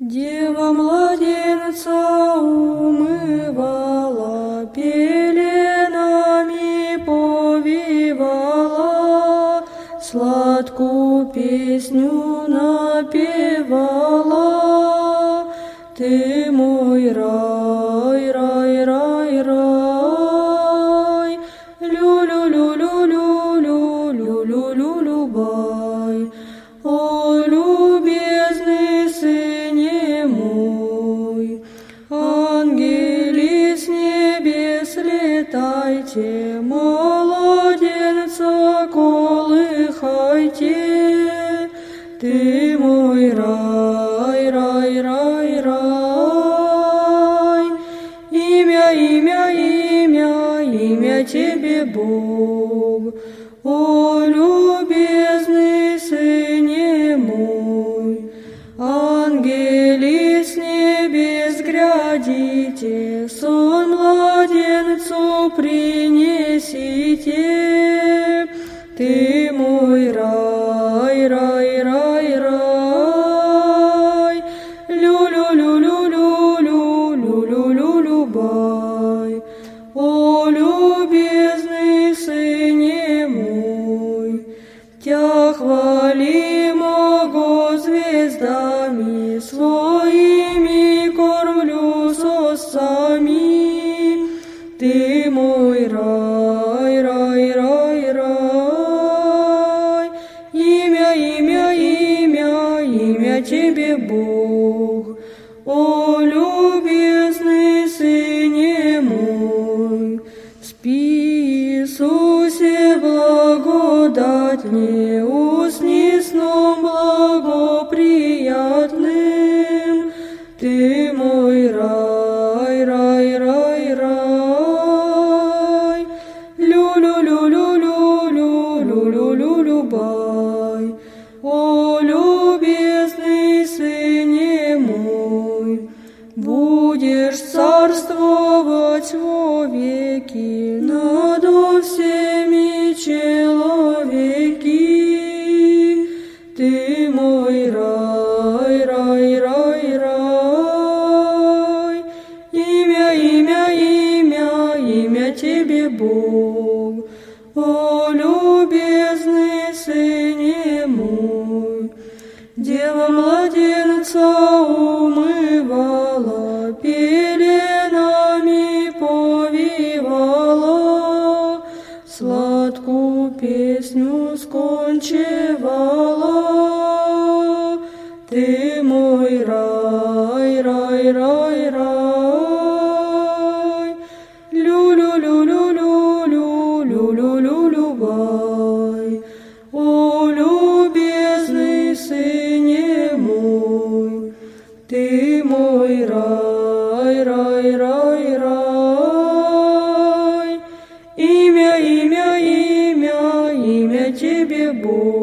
Дева младенца умывала, пеленами повивала, сладкую песню напевала. Ты мой рай, рай, рай, рай, лю-лю-лю-лю-лю-лю-лю-лю-лю-бай. О, любезный сыне мой, ангели с небес летайте, младенца колыхайте. Ты мой рай, рай, рай, рай, имя тебе Бог. О, любезный сыне мой, ангели с небес грядите, сон младенцу принесите. Ты мой рай, рай, рай, рай, лю-лю-лю-лю-лю-лю-лю-лю-бай. О, любезный сыне мой, Тя хвалимого звездами, своими кормлю сосами. Ты мой рай, рай, рай, рай, имя тебе Бог. О, любезный сыне мой, спи, Иисусе, благодать мне, усни сном благоприятным. Ты мой рай, рай, рай, рай, лю-лю-лю-лю-лю-лю-лю-лю-бай. О, любезный сыне мой, будешь царствовать вовеки надо всеми человеки. Ты мой рай, рай, рай, рай, имя тебе Бог. О, любезный сыне мой, Дева младенца умывала, пеленами повивала, сладкую песню скончевала. Ты мой рай, рай, рай, рай, лю-лю-лю-лю-лю-лю-лю-лю-бай. О, любезный сыне мой, ты мой рай, рай, рай, рай, имя тебе Бог.